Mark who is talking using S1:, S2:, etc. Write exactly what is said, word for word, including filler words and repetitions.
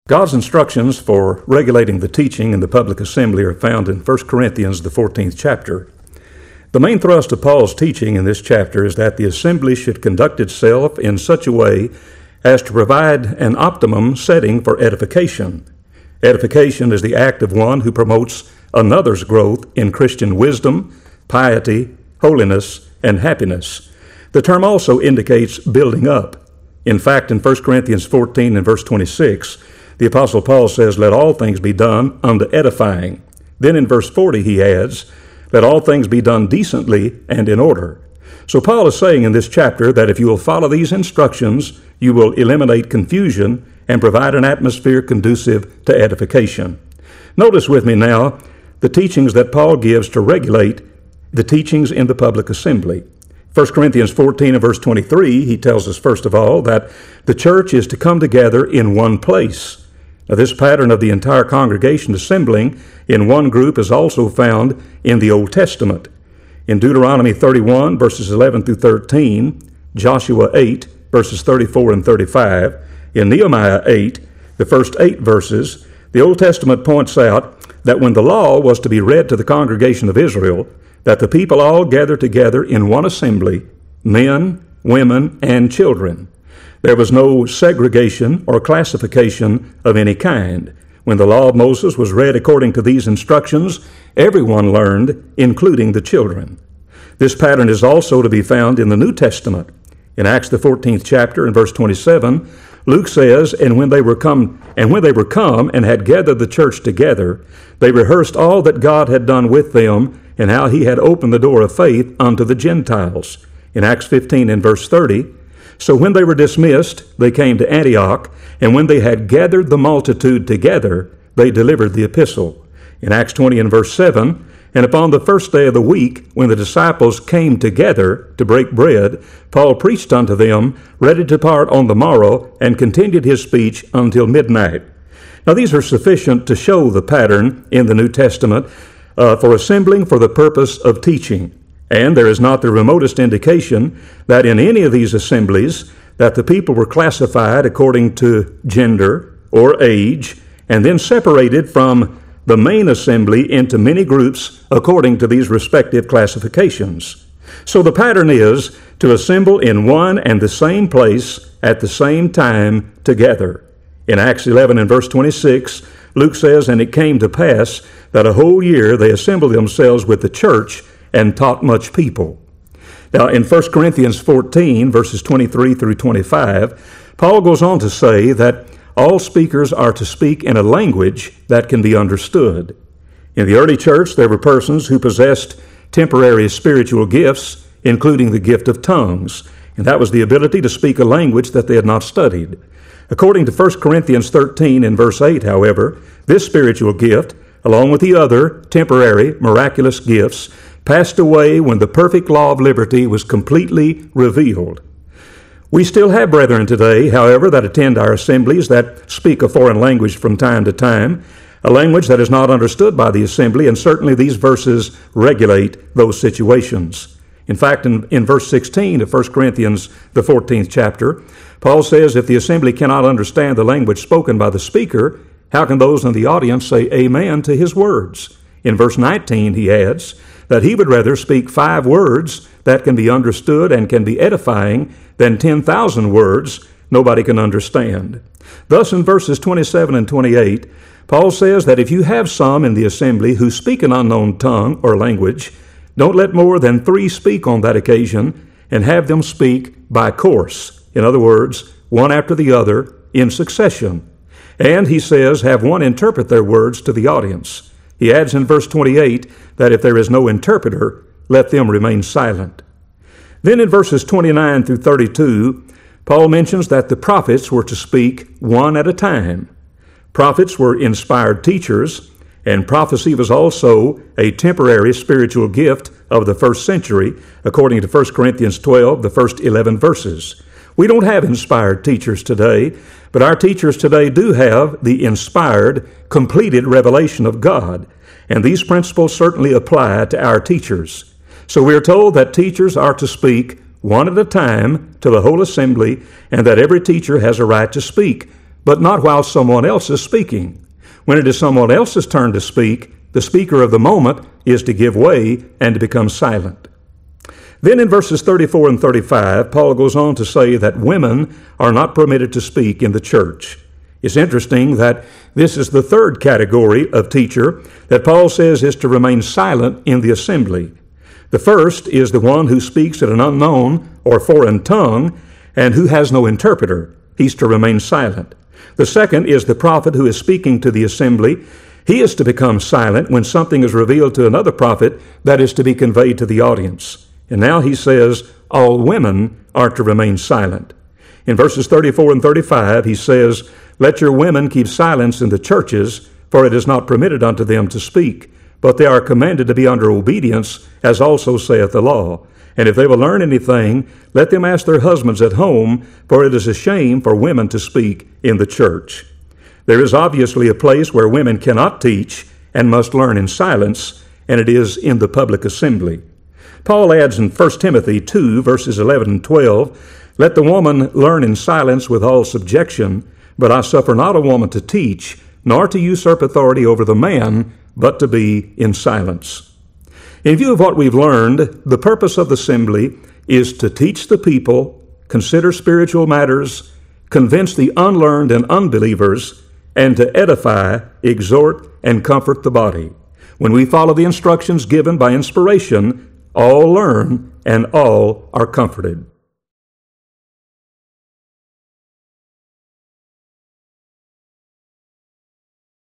S1: God's instructions for regulating the teaching in the public assembly are found in First Corinthians, the fourteenth chapter. The main thrust of Paul's teaching in this chapter is that the assembly should conduct itself in such a way as to provide an optimum setting for edification. Edification is the act of one who promotes another's growth in Christian wisdom, piety, holiness, and happiness. The term also indicates building up. In fact, in First Corinthians fourteen and verse twenty-six, the Apostle Paul says, "Let all things be done unto edifying." Then in verse forty he adds, "Let all things be done decently and in order." So Paul is saying in this chapter that if you will follow these instructions, you will eliminate confusion and provide an atmosphere conducive to edification. Notice with me now the teachings that Paul gives to regulate the teachings in the public assembly. First Corinthians fourteen and verse twenty-three, he tells us first of all that the church is to come together in one place. Now, this pattern of the entire congregation assembling in one group is also found in the Old Testament. In Deuteronomy thirty-one, verses eleven through thirteen, Joshua eight, verses thirty-four and thirty-five, in Nehemiah eight, the first eight verses, the Old Testament points out that when the law was to be read to the congregation of Israel, that the people all gathered together in one assembly, men, women, and children. There was no segregation or classification of any kind. When the law of Moses was read according to these instructions, everyone learned, including the children. This pattern is also to be found in the New Testament. In Acts the fourteenth chapter and verse twenty-seven, Luke says, "And when they were come, and when they were come and had gathered the church together, they rehearsed all that God had done with them, and how he had opened the door of faith unto the Gentiles." In Acts fifteen and verse thirty, "So when they were dismissed, they came to Antioch, and when they had gathered the multitude together, they delivered the epistle." In Acts twenty and verse seven, "And upon the first day of the week, when the disciples came together to break bread, Paul preached unto them, ready to depart on the morrow, and continued his speech until midnight." Now these are sufficient to show the pattern in the New Testament uh, for assembling for the purpose of teaching. And there is not the remotest indication that in any of these assemblies that the people were classified according to gender or age, and then separated from the main assembly into many groups according to these respective classifications. So the pattern is to assemble in one and the same place at the same time together. In Acts eleven and verse twenty-six, Luke says, "And it came to pass that a whole year they assembled themselves with the church and taught much people." Now in First Corinthians fourteen, verses twenty-three through twenty-five, Paul goes on to say that all speakers are to speak in a language that can be understood. In the early church, there were persons who possessed temporary spiritual gifts, including the gift of tongues, and that was the ability to speak a language that they had not studied. According to First Corinthians thirteen and verse eight, however, this spiritual gift, along with the other temporary miraculous gifts, passed away when the perfect law of liberty was completely revealed. We still have brethren today, however, that attend our assemblies that speak a foreign language from time to time, a language that is not understood by the assembly, and certainly these verses regulate those situations. In fact, in, in verse sixteen of First Corinthians, the fourteenth chapter, Paul says, "If the assembly cannot understand the language spoken by the speaker, how can those in the audience say amen to his words?" In verse nineteen, he adds that he would rather speak five words that can be understood and can be edifying than ten thousand words nobody can understand. Thus, in verses twenty-seven and twenty-eight, Paul says that if you have some in the assembly who speak an unknown tongue or language, don't let more than three speak on that occasion, and have them speak by course. In other words, one after the other in succession. And he says, have one interpret their words to the audience. He adds in verse twenty-eight that if there is no interpreter, let them remain silent. Then in verses twenty-nine through thirty-two, Paul mentions that the prophets were to speak one at a time. Prophets were inspired teachers, and prophecy was also a temporary spiritual gift of the first century, according to First Corinthians twelve, the first eleven verses. We don't have inspired teachers today, but our teachers today do have the inspired, completed revelation of God, and these principles certainly apply to our teachers. So we are told that teachers are to speak one at a time to the whole assembly, and that every teacher has a right to speak but not while someone else is speaking. When it is someone else's turn to speak, the speaker of the moment is to give way and to become silent. Then in verses thirty-four and thirty-five, Paul goes on to say that women are not permitted to speak in the church. It's interesting that this is the third category of teacher that Paul says is to remain silent in the assembly. The first is the one who speaks in an unknown or foreign tongue and who has no interpreter. He's to remain silent. The second is the prophet who is speaking to the assembly. He is to become silent when something is revealed to another prophet that is to be conveyed to the audience. And now he says all women are to remain silent. In verses thirty-four and thirty-five, he says, "Let your women keep silence in the churches, for it is not permitted unto them to speak, but they are commanded to be under obedience, as also saith the law. And if they will learn anything, let them ask their husbands at home, for it is a shame for women to speak in the church." There is obviously a place where women cannot teach and must learn in silence, and it is in the public assembly. Paul adds in First Timothy two, verses eleven and twelve, "Let the woman learn in silence with all subjection, but I suffer not a woman to teach, nor to usurp authority over the man, but to be in silence." In view of what we've learned, the purpose of the assembly is to teach the people, consider spiritual matters, convince the unlearned and unbelievers, and to edify, exhort, and comfort the body. When we follow the instructions given by inspiration, all learn and all are comforted.